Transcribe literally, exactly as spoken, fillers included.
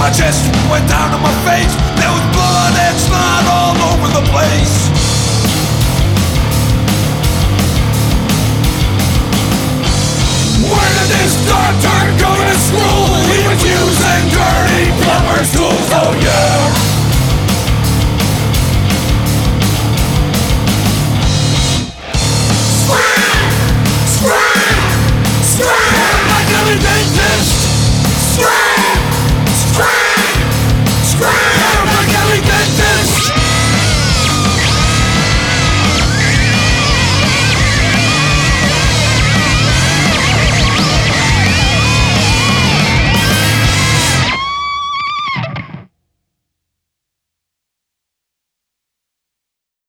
my chest, went down to my face. There was blood and snot all over the place. Where did this start? Turn going to screw